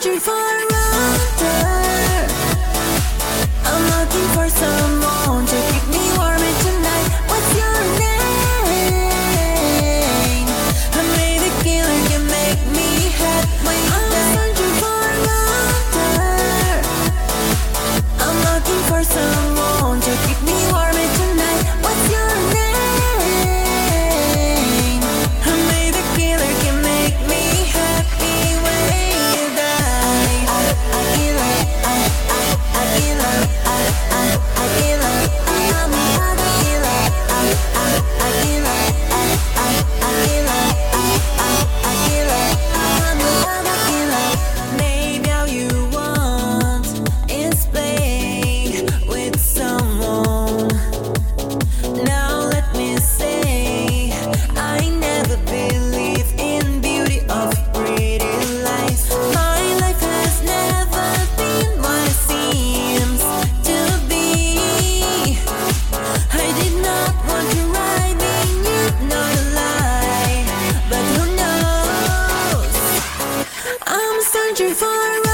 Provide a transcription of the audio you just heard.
searching for a wonder. I'm looking for someone to keep me warm tonight. What's your name? I made a killer can make me happy. I'm searching for a wonder. I'm looking for someone to keep me warm tonight. What's your name? I made a killer can make me happy when you die. I killer, I killer, I killer, I'm a killer, I killer, I'm a killer. Maybe all you want is play with someone. Now let me say, I never believed in beauty of pretty lies. My life has never been what it seems to be. I did not want to ride in you, not a lie. But who knows? I'm searching for